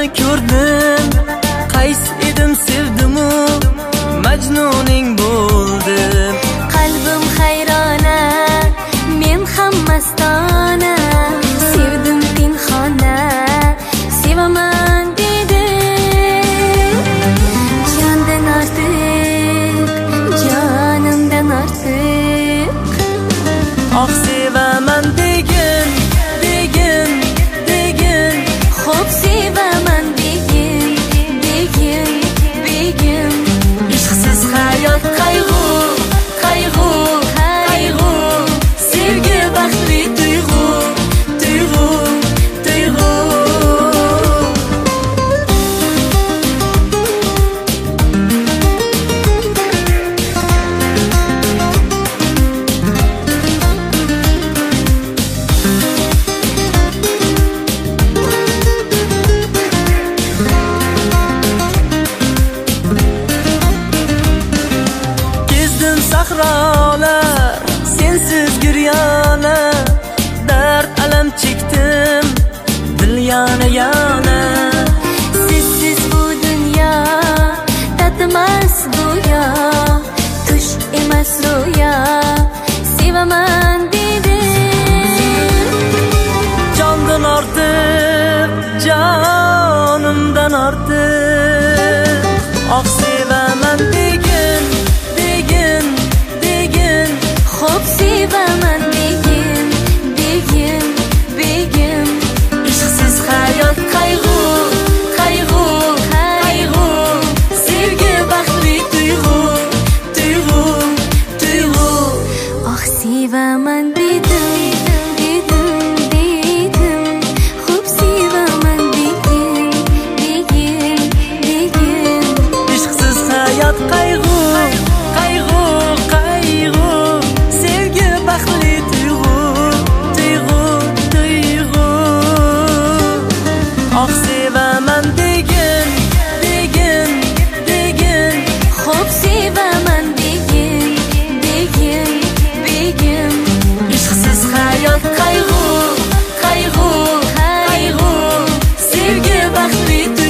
ko'rdim, qaysi edim sevdimu majnuning bo'ldim. Qalbim hayrona, men ham mastona, sevdim pinhona, sevaman dedim. Jondan ortiq, jonimdan ortiq. Oh sevaman degin, degin, degin. Xo'p sevaman degin, degin, degin. Ishqsiz hayot qayg'u, qayg'u, qayg'u. Sevgi baxtli tuyg'u, tuyg'u, tuyg'u. Kezdim sahrolar, sensiz giryona, dard alam chekdim, dil yana yana. Sizsiz bu dunyo tatimas go'yo, tush emas ro'yo, sevaman dedim. Jondan ortiq, jonimdan ortiq. Oh sevaman degin, degin, degin. Xo'p sevaman degin, degin, degin. Ishqsiz hayot qayg'u, qayg'u, qayg'u. Sevgi baxtli tuyg'u, tuyg'u, tuyg'u. Oh sevaman dedim, dedim, dedim. Xo'p sevaman degin, degin, degin. Ishqsiz hayot qayg'u, qayg'u, qayg'u. Sevgi baxtli tuyg'u, tuyg'u, tuyg'u. Oh sevaman degin, degin, degin. Xo'p sevaman degin, degin, degin. Ishqsiz hayot qayg'u, qayg'u, qayg'u. Sevgi baxtli